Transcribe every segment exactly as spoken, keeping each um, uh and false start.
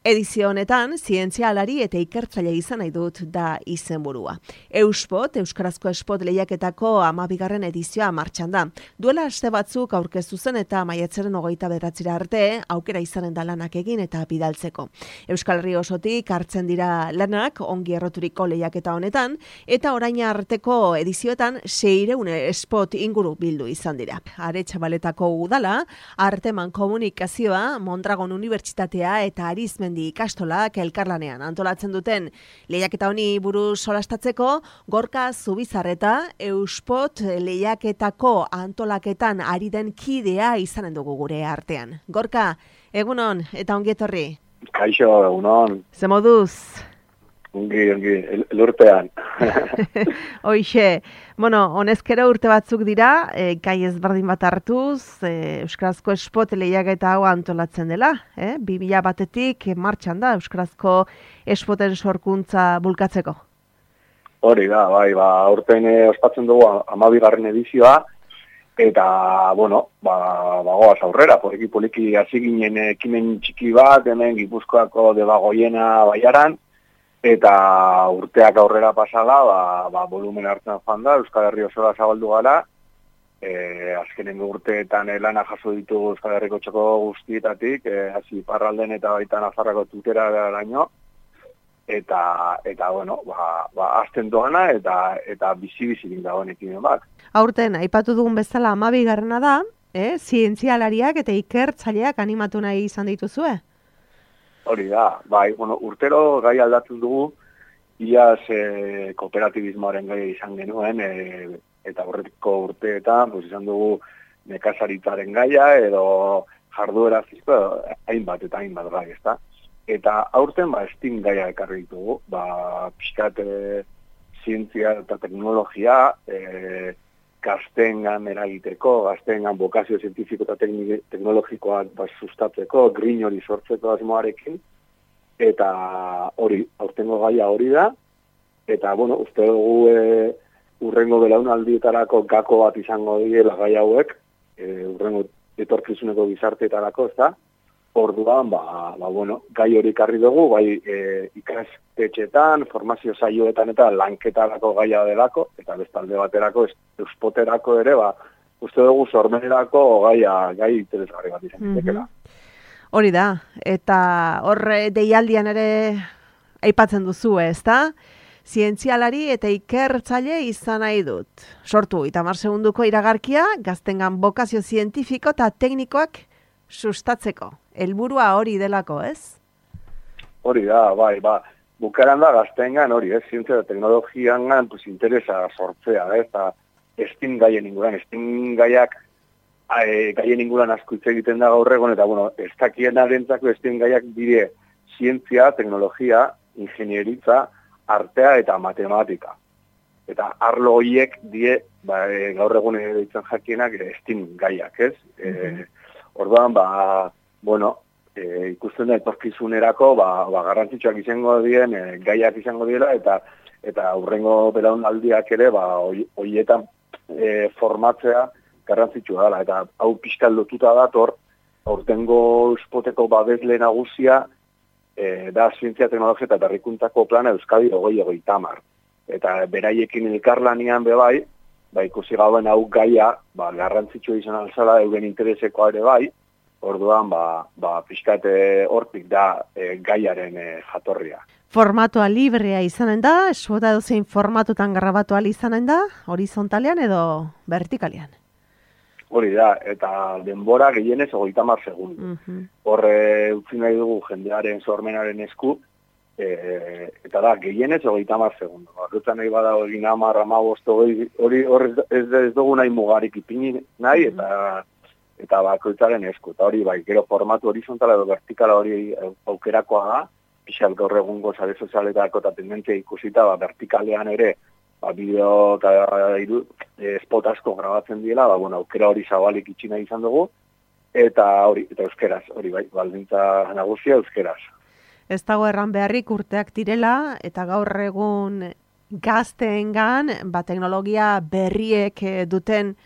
Edizio honetan, zientzialari eta ikertzaile izan nahi dut da izenburua. Euspot, Euskarazko Espot lehiaketako hamabigarren edizioa martxan da. Duela aste batzuk aurkeztu zen eta maiatzaren hogeita bederatzira arte aukera izanen da lanak egin eta bidaltzeko. Euskal Herri osotik hartzen dira lanak ongi erroturiko lehiaketa honetan eta orain arteko edizioetan seiehun spot inguru bildu izan dira. Aretxabaletako udala, Arteman Komunikazioa, Mondragon Unibertsitatea eta Arizmen ikastolak elkarlanean antolatzen duten lehiaketa honi buruz solastatzeko, Gorka Zubizarreta Euspot lehiaketako antolaketan ari den kidea izanen dugu gure artean. Gorka, egunon eta ongi etorri. Kaixo, egunon. Ze moduz? Ongi, ongi, elurtean. Hoixe, bueno, honezkero urte batzuk dira, e, gai ezberdin bat hartuz, e, Euskarazko Espot lehiaketa hau antolatzen dela, e? bi mila batetik martxan da Euskarazko Espoten sorkuntza bulkatzeko. Hori da, bai, ba, urtean ospatzen dugu hamabigarren edizioa, eta, bueno, ba, bagoaz aurrera, poliki poliki hasi ginen ekimen txiki bat, hemen Gipuzkoako Debagoiena Baiaran, eta urteak aurrera pasala, ba, ba, volumen hartzen joan da, Euskal Herri osora zabaldu gara, e, azkenengo urteetan lana jaso ditugu Euskal Herriko txoko guztietatik, e, hasi Iparralden eta baita Nafarrako tutera garaino, eta, eta bueno, ba, ba, azten doana eta, eta bizi-bizirik dagoen ekimen bat. Aurten, aipatu dugun bezala hamabigarrena da, eh? Zientzialariak eta ikertzaileak animatu nahi izan dituzue? Hori da, bai, bueno, urtero gai aldatzen dugu, iaz e, kooperatibismoaren gai izan genuen, e, eta horretiko urteetan, pues, izan dugu nekazaritzaren gaia, edo jarduera fiziko, hainbat eta hainbat gai, ezta? Eta aurten, ba, estin gaia ekarri ditugu, ba, pixkat e, zientzia eta teknologia, e, gaztengan eragiteko, gaztengan bokazio zientifiko eta teknologikoak ba, sustatzeko, grin hori sortzeko asmoarekin, eta hori, aurtengo gaia hori da, eta, bueno, uste dugu e, urrengo belaunaldietarako gako bat izango diela gai hauek, e, urrengo etorkizuneko gizarteetarako, ez da? Orduan, ba, ba, bueno, gai hori karri dugu, bai e, ikastetxetan, formazio saioetan eta lanketarako gaia delako, eta bestalde baterako, Euspoterako ere, ba, uste dugu sormenerako gaia, gai interesgarri bat izan ditekela. Hori da, eta horre deialdian ere aipatzen duzu, ez da? Zientzialari eta ikertzaile izan nahi dut. Sortu, eta hamar segunduko iragarkia, gaztengan bokazio zientifiko eta teknikoak sustatzeko. Helburua hori delako, ez? Hori da, bai, ba, bukaran da gaztengan hori, ez, zientzia eta teknologiangan, pues, interesa sortzea, ez, eta estin gaien inguran, estin gaiak, e, gaien inguran asko hitz egiten da gaur egon, eta, bueno, ez dakien arentzako estin gaiak dire zientzia, teknologia, ingenieritza, artea eta matematika. Eta arlo horiek die, ba, e, gaur egun ditzen jakienak, estin gaiak, ez? Mm-hmm. E, orduan, ba, bueno, e, ikusten da etorkizunerako, ba, ba, garrantzitsuak izango dien, e, gaiak izango diela, eta eta aurrengo belaunaldiak ere, ba, horietan e, formatzea garrantzitsua dela. Eta hau pixkal lotuta dator, aurtengo Euspoteko babesle nagusia, e, da zientzia, teknologia eta berrikuntzako plana Euskadi hogei hogeita hamar. Eta beraiekin elkarlanian bebai, ba, ikusi gauen hau gaia, ba, garrantzitsua izan alzala, euren interesekoa ere bai, orduan, ba, ba, pixkate hortik da e, gaiaren e, jatorria. Formatua librea izanen da, esbota dozein formatutan grabatu ahal izanen da, horizontalean edo vertikalean? Hori da, eta denbora gehienez hogeita hamar segundu. Uh-huh. Horre utzi nahi dugu jendearen sormenaren esku, e, eta da, gehienez hogeita hamar segundu. Horretan nahi bada hori hamar, hamabost, hori ez, ez dugu nahi mugarik ipini nahi, uh-huh. eta eta bakoitzaren esku, eta hori bai, gero formatu horizontala edo vertikala hori aukerakoa da, pixal gaur egungo sare sozialetako eta tendentzia ikusita, ba, vertikalean ere, ba, bideo eta iru, e, spot asko grabatzen diela, ba, bueno, aukera hori zabalik itxina izan dugu, eta hori, eta euskeraz, hori bai, baldintza nagusia euskeraz. Ez dago erran beharrik urteak direla, eta gaur egun gazteengan, ba, teknologia berriek duten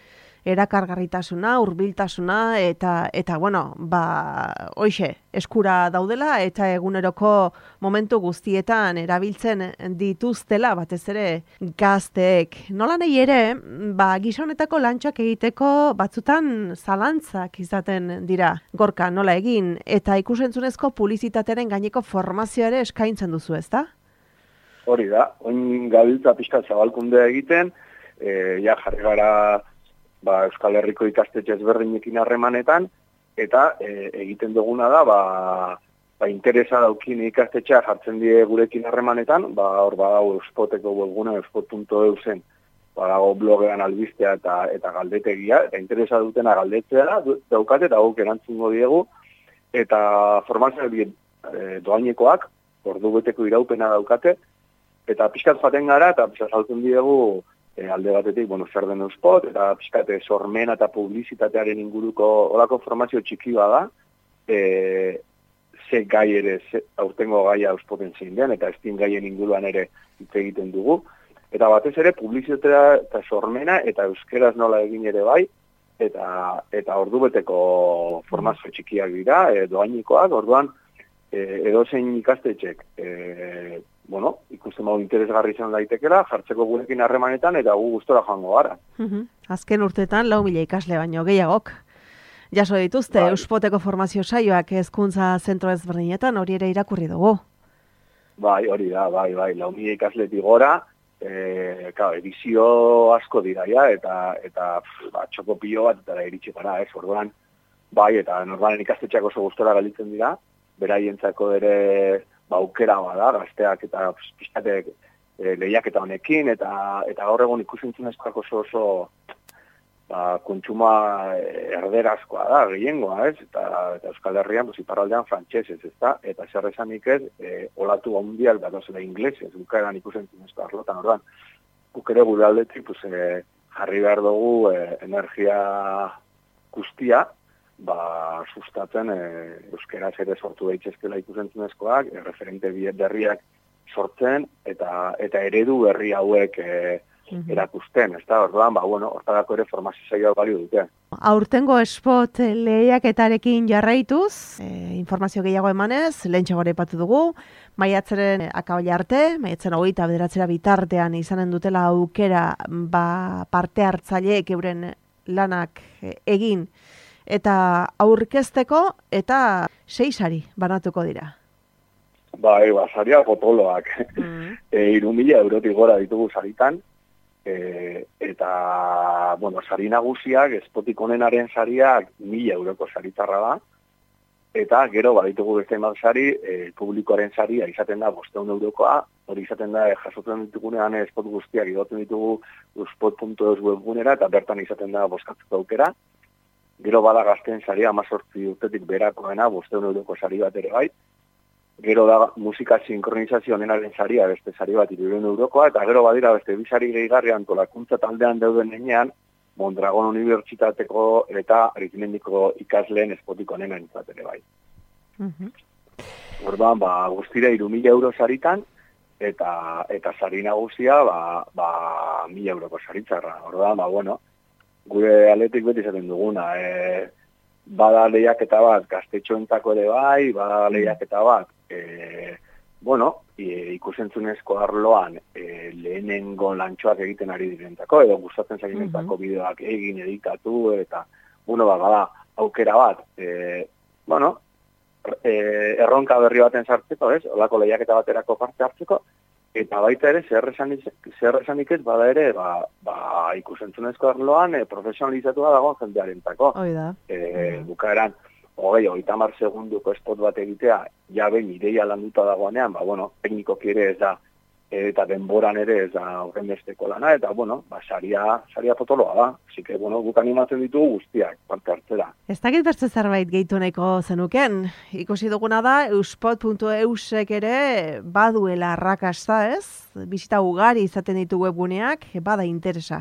erakargarritasuna, hurbiltasuna eta eta bueno, ba hoixe, eskura daudela eta eguneroko momentu guztietan erabiltzen dituztela batez ere gazteek. Nola nahi ere, ba gizonetako lantxak egiteko batzutan zalantzak izaten dira. Gorka, nola egin eta ikusentzunezko publizitatearen gaineko formazioa ere eskaintzen duzu, ezta? Hori da, oin gabiltza pixka zabalkundea egiten, e, ja jarri gara ba, Euskal Herriko ikastetxe ezberdinekin harremanetan, eta e, egiten duguna da, ba, ba interesa daukin ikastetxea jartzen die gurekin harremanetan, ba, hor badago Euspoteko webguna, euspot puntu e u zen, badago blogean albistea eta eta galdetegia, eta interesa dutena galdetzea daukate, eta guk erantzungo diegu, eta formazio e, doainekoak, ordu beteko iraupena daukate, eta pixkat jaten gara, eta pixkat saltzen diegu e, alde batetik, bueno, zer den Euspot, eta pixkat sormena eta publizitatearen inguruko olako formazio txiki bada, e, ze gai ere, ze, aurtengo gaia Euspoten zein den, eta estin gaien inguruan ere hitz egiten dugu, eta batez ere publizitatea eta sormena, eta euskeraz nola egin ere bai, eta eta ordubeteko formazio txikiak dira, e, doainikoak, orduan, e, edozein ikastetxek, e, bueno, ikusten modu interesgarri izan daitekela, jartzeko gurekin harremanetan, eta gu gustora joango gara. Uh-huh. Azken urteetan, lau mila ikasle baino gehiagok. Jaso dituzte, bai. Euspoteko formazio saioak hezkuntza zentro ezberdinetan, hori ere irakurri dugu. Bai, hori da, bai, bai, lau mila ikasletik gora, E, claro, edizio asko dira ja, eta eta ba, txoko pilo bat eta iritsi gara, ez, orduan, bai, eta normalen ikastetxeak oso gustora galitzen dira, beraientzako ere ba, aukera bada, gazteak eta pizkatek e, lehiaketa honekin, eta eta gaur egun ikusentzunezkoak oso oso ba, kontsuma erderazkoa da, gehiengoa, ez, eta, eta Euskal Herrian, pues, iparraldean frantxezez, ez da, eta zer esanik ez, e, olatu handiak da dozela inglesez, bukaeran ikusentzunezko arlotan, orduan, guk ere gure aldetik, pues, e, jarri behar dugu e, energia guztia, ba, sustatzen e, euskeraz ere sortu daitezkela ikusentzunezkoak, e, referente berriak sortzen, eta eta eredu berri hauek e, erakusten, ez da, orduan, ba, bueno, hortarako ere formazio saioak balio dute. Aurtengo Espot lehiaketarekin jarraituz, e, informazio gehiago emanez, lehentxe gore ipatu dugu, maiatzaren akabaila arte, maiatzen hogeita bederatzera bitartean izanen dutela aukera ba, parte hartzaileek euren lanak egin, eta aurkezteko, eta sei sari banatuko dira. Bai, ba, saria potoloak. Mm. e, iru mila eurotik gora ditugu saritan, E, eta, bueno, sari nagusiak, Espotik onenaren sariak mila euroko saritarra da, eta gero baditugu beste eman sari, e, publikoaren saria izaten da bosteun eurokoa, hori izaten da, e, jasotzen ditugunean Espot guztiak igoten ditugu euspot puntu e u webgunera, eta bertan izaten da bozkatzeko aukera, gero bada gazten saria, amazortzi urtetik berakoena, bosteun euroko sari bat ere bai, gero da musika sinkronizazio onenaren saria, beste sari bat hirurehun eurokoa, eta gero badira beste bi sari gehigarri antolakuntza taldean dauden heinean, Mondragon Unibertsitateko eta aritmendiko ikasleen Espotik onena entzat ere bai. Uh-huh. Orduan, ba, guztira hiru mila euro saritan, eta eta sari nagusia, ba, ba, mila euroko saritzarra. Orduan, ba, bueno, gure aletik beti izaten duguna, e, bada lehiaketa bat gaztetxoentako ere bai, bada lehiaketa bat, e, bueno, e, ikusentzunezko arloan e, lehenengo lantxoak egiten ari direntako, edo gustatzen zaginentako bideoak egin, editatu, eta, bueno, ba, bada, aukera bat, e, bueno, e, erronka berri baten sartzeko, ez, olako lehiaketa baterako parte hartzeko, eta baita ere, zer esanik ez, bada ere, ba, ba ikusentzunezko arloan, e, profesionalizatua dagoen jendearentako. Oida. E, bukaeran, hogei, hogeita hamar segunduko spot bat egitea, ja behin ideia landuta dagoenean, ba, bueno, teknikoki ere ez da, eta denboran ere ez da horren besteko lana, eta, bueno, ba, saria, saria potoloa da. Así que, bueno, guk animatzen ditugu guztiak, parte hartzera. Ez dakit bertze zerbait gehitu nahiko zenuken. Ikusi duguna da, euspot puntu e u sek ere baduela arrakasta, ez? Bisita ugari izaten ditu webguneak, bada interesa.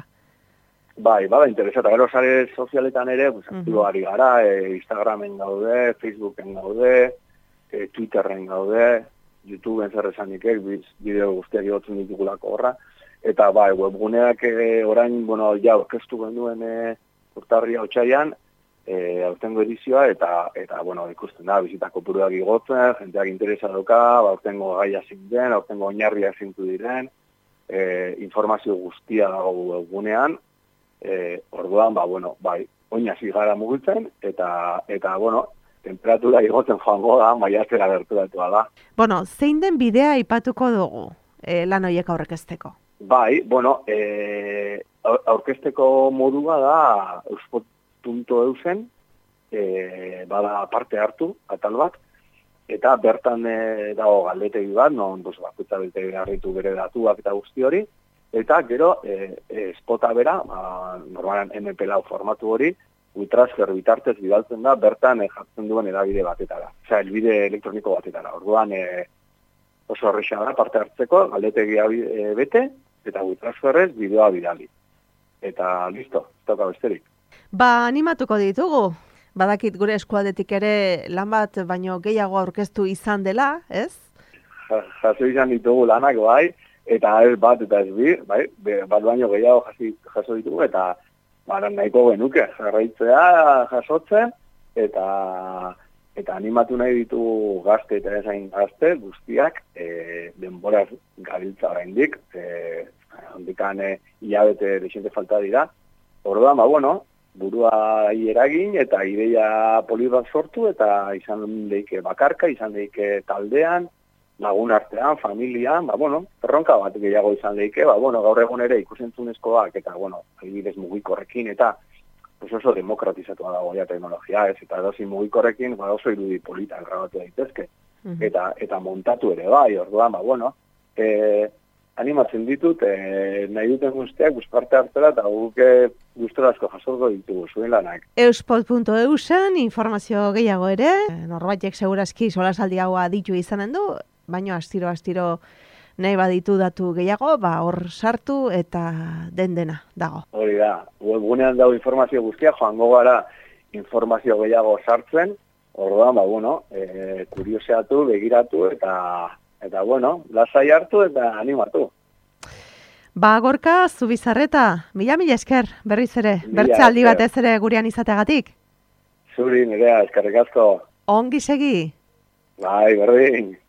Bai, bada interesa, eta gero sare sozialetan ere, pues, aktiboari gara, e, Instagramen gaude, Facebooken gaude, e, Twitterren gaude, YouTubeen zer esanikek, bideo guztiak igotzen ditugulako horra, eta bai, webguneak e, orain, bueno, ja, orkestu genduen e, urtarria otsaian, e, aurtengo edizioa, eta, eta bueno, ikusten da, bizita kopuruak igotzen, jenteak interesa dauka, ba, aurtengo gaia zinten, aurtengo oinarriak zintu diren, e, informazio guztia dago gunean, e, orduan, ba, bueno, bai, oinasi gara mugitzen, eta, eta, bueno, temperatura igotzen joango da, maiatzera gerturatua da. Bueno, zein den bidea aipatuko dugu, e, lan horiek aurkezteko? Bai, bueno, e, aurkezteko modua da euspot puntu e u zen, e, bada parte hartu, atal bat, eta bertan e, dago galdetegi bat, non pues, bakutza bete garritu bere datuak eta guzti hori, eta gero e, e, spota bera, ba, normalan eme pe lau formatu hori, WeTransfer bitartez bidaltzen da, bertan e, jartzen duen edabide batetara, osea, elbide elektroniko batetara. Orduan e, oso horrexan da parte hartzeko, galdetegia e, bete, eta WeTransferrez bideoa bidali. Eta listo, ez dauka besterik. Ba, animatuko ditugu. Badakit gure eskualdetik ere lan bat baino gehiago aurkeztu izan dela, ez? Jaso izan ditugu lanak, bai, eta ez bat eta ez bi, bai, bat baino gehiago jaso ditugu, eta bara, nahiko genuke, jarraitzea jasotzen, eta eta animatu nahi ditugu gazte eta ezain gazte guztiak, e, denboraz gabiltza oraindik, e, handikan e, hilabete desente falta dira. Orduan, ba, bueno, burua eragin eta ideia poli bat sortu, eta izan daike bakarka, izan daike taldean, lagun artean, familian, ba, bueno, erronka bat gehiago izan daike, ba, bueno, gaur egun ere ikusentzunezkoak, eta, bueno, adibidez mugikorrekin, eta pues oso demokratizatua dago ja teknologia, ez, eta dozi mugikorrekin, ba, oso irudi polita grabatu daitezke, uh-huh. eta, eta montatu ere bai, orduan, ba, bueno, e, animatzen ditut, e, nahi duten guztiak, parte hartzera, eta guke gustora asko jasorko ditugu zuen lanak. euspot puntu e u zen informazio gehiago ere, norbaitek segurazki solasaldi hau aditu izanen du, baino astiro-astiro nahi baditu datu gehiago, ba hor sartu eta den dena dago. Hori da, webgunean dago informazio guztia, joango gara informazio gehiago sartzen, orduan, ba, bueno, e, kurioseatu, begiratu, eta, eta bueno, lasai hartu eta animatu. Ba, Gorka, Zubizarreta, mila mila esker, berriz ere, bertze aldi batez ere gurean izateagatik. Zuri, nirea, eskerrik asko. Ongi segi. Bai, berdin.